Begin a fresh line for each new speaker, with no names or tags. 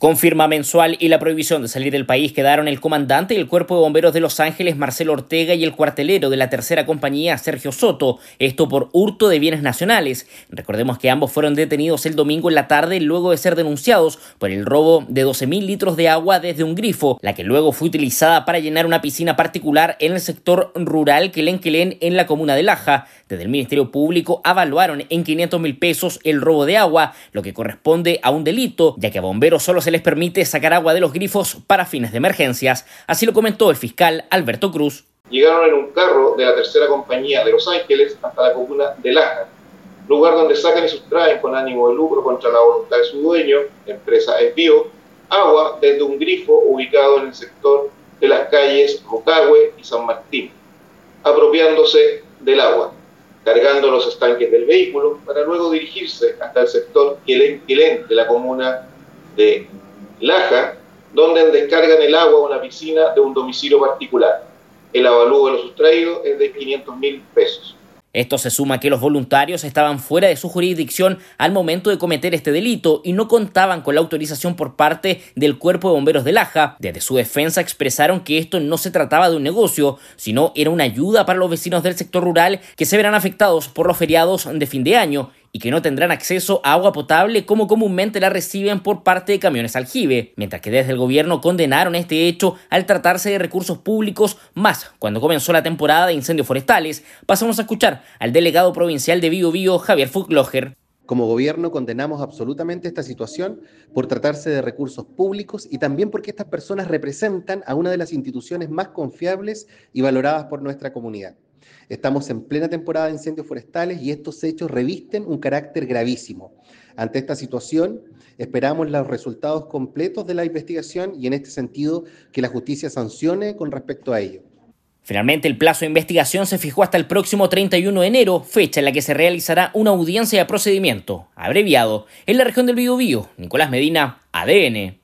Con firma mensual y la prohibición de salir del país quedaron el comandante del Cuerpo de Bomberos de Los Ángeles, Marcelo Ortega, y el cuartelero de la tercera compañía, Sergio Soto, esto por hurto de bienes nacionales. Recordemos que ambos fueron detenidos el domingo en la tarde luego de ser denunciados por el robo de 12.000 litros de agua desde un grifo, la que luego fue utilizada para llenar una piscina particular en el sector rural Quelén en la comuna de Laja. Desde el Ministerio Público avaluaron en 500.000 pesos el robo de agua, lo que corresponde a un delito, ya que a bomberos solo se les permite sacar agua de los grifos para fines de emergencias. Así lo comentó el fiscal Alberto Cruz.
Llegaron en un carro de la tercera compañía de Los Ángeles hasta la comuna de Laja, lugar donde sacan y sustraen con ánimo de lucro contra la voluntad de su dueño, empresa Esbio, agua desde un grifo ubicado en el sector de las calles Rucahue y San Martín, apropiándose del agua, cargando los estanques del vehículo para luego dirigirse hasta el sector Quelén de la comuna de Laja, donde descargan el agua a una piscina de un domicilio particular. El avalúo de lo sustraído es de 500.000 pesos.
Esto se suma a que los voluntarios estaban fuera de su jurisdicción al momento de cometer este delito y no contaban con la autorización por parte del Cuerpo de Bomberos de Laja. Desde su defensa expresaron que esto no se trataba de un negocio, sino era una ayuda para los vecinos del sector rural que se verán afectados por los feriados de fin de año y que no tendrán acceso a agua potable como comúnmente la reciben por parte de camiones aljibe, mientras que desde el gobierno condenaron este hecho al tratarse de recursos públicos, más cuando comenzó la temporada de incendios forestales. Pasamos a escuchar al delegado provincial de Biobío, Javier Fugloger.
Como gobierno condenamos absolutamente esta situación por tratarse de recursos públicos y también porque estas personas representan a una de las instituciones más confiables y valoradas por nuestra comunidad. Estamos en plena temporada de incendios forestales y estos hechos revisten un carácter gravísimo. Ante esta situación, esperamos los resultados completos de la investigación y en este sentido que la justicia sancione con respecto a ello.
Finalmente, el plazo de investigación se fijó hasta el próximo 31 de enero, fecha en la que se realizará una audiencia de procedimiento abreviado. En la región del Biobío, Nicolás Medina, ADN.